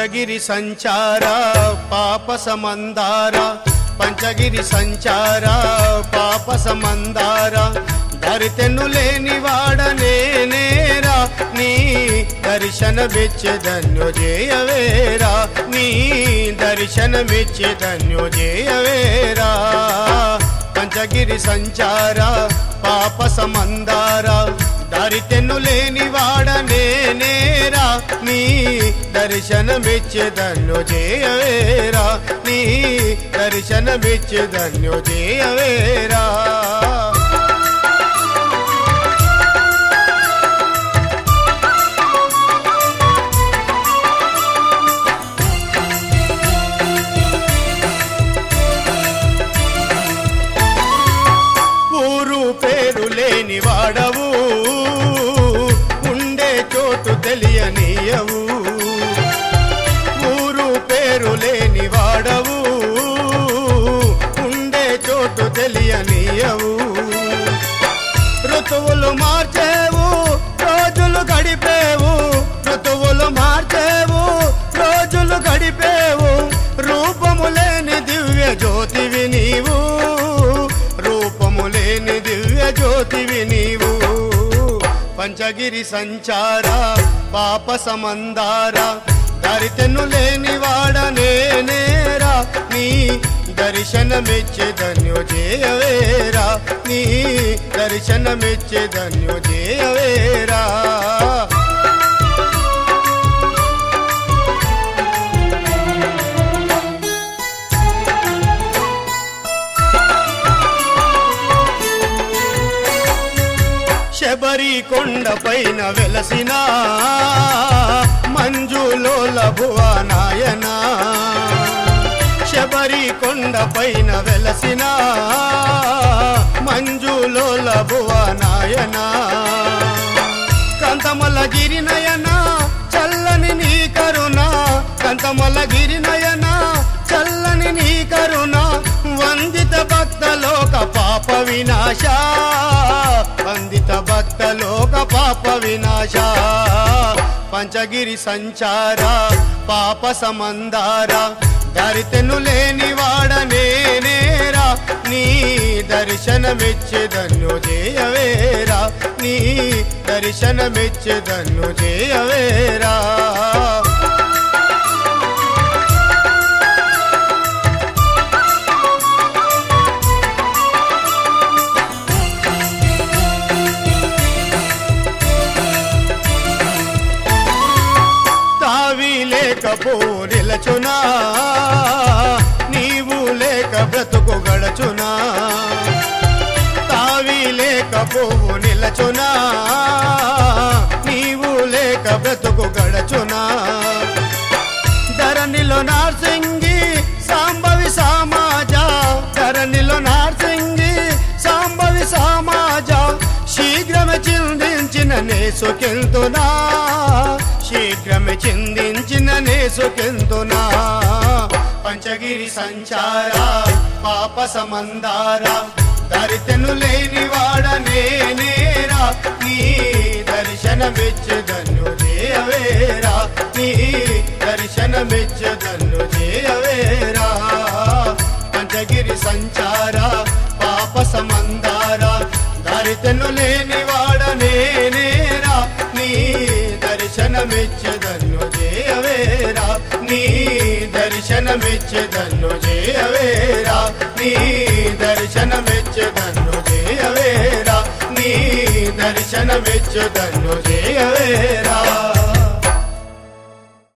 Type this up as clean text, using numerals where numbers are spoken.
పంచగిరి సంచార పాప సమందార పంచగిరి సంచార పాప సమందార దరితెన్ను లేని వాడనేనేరా నీ దర్శనమిచ్చే ధన్యోజేయవేరా నీ దర్శనమిచ్చే ధన్యోజేయవేరా పంచగిరి సంచార పాప సమందార దరితెన్ను లేని వాడనేనేరా నీ దర్శనమిచ్చే ధన్యోజేయవేరా నీ దర్శనమిచ్చే ధన్యోజేయవేరా పేరు వాడవు ఉండే చోటు తెలియనీయవు ఊరు పేరు లేని వాడవు ఉండే చోటు తెలియనీయవు ఋతువులు మార్చేవు రోజులు గడిపేవు ఋతువులు మార్చేవు రోజులు గడిపేవు రూపము లేని దివ్య జ్యోతివి నీవు రూపములేని దివ్య జ్యోతివి నీవు పంచగిరి సంచార పాప సమందార దరితెన్ను లేని వాడనేనేరా నీ దర్శనమిచ్చే ధన్యోజేయవేరా నీ దర్శనమిచ్చే ధన్యోజేయవేరా శబరి కొండ పైన వెలసిన మంజులోల భువనాయన శబరి కొండ పైన వెలసిన మంజులోల భువనాయన కంతమల గిరినయన చల్లని నీ కరుణ కంతమల గిరినయన చల్లని నీ కరుణ వందిత భక్తలోక పాప వినాశ వందిత భక్తలోక పాప వినాశ పంచగిరి సంచార పాప సమందార దరితెన్ను లేని వాడనేనేరా నీ దర్శనమిచ్చే ధన్యోజేయవేరా నీ దర్శనమిచ్చే ధన్యోజేయవేరా లేకపో నిలచునా నీవు లేక బ్రతుకు గడచునా తావి లేకపోవు నిలచునా నీవు లేక బ్రతుకు గడచునా ధరణిలో నార్సింగి సాంబవి సమాజ ధరణిలో నార్సింగి సాంబవి సమాజ శీఘ్రమే చిందించిన నేసుకెళ్తున్నా శీఘ్రమే చిందించిన నేసుకెళ్తున్నా పంచగిరి సంచార పాప సమందార దరితెన్ను లేని వాడనేనేరా నీ దర్శనమిచ్చే ధన్యోజేయవేరా నీ దర్శనమిచ్చే ధన్యోజేయవేరా పంచగిరి సంచార పాప సమందార దరితెన్ను లేని వాడనేనేరా నీ దర్శనమిచ్చే ధన్యోజేయవేరా నీ దర్శనమిచ్చే ధన్యోజేయవేరా నీ దర్శనమిచ్చే ధన్యోజేయవేరా నీ దర్శనమిచ్చే ధన్యోజేయవేరా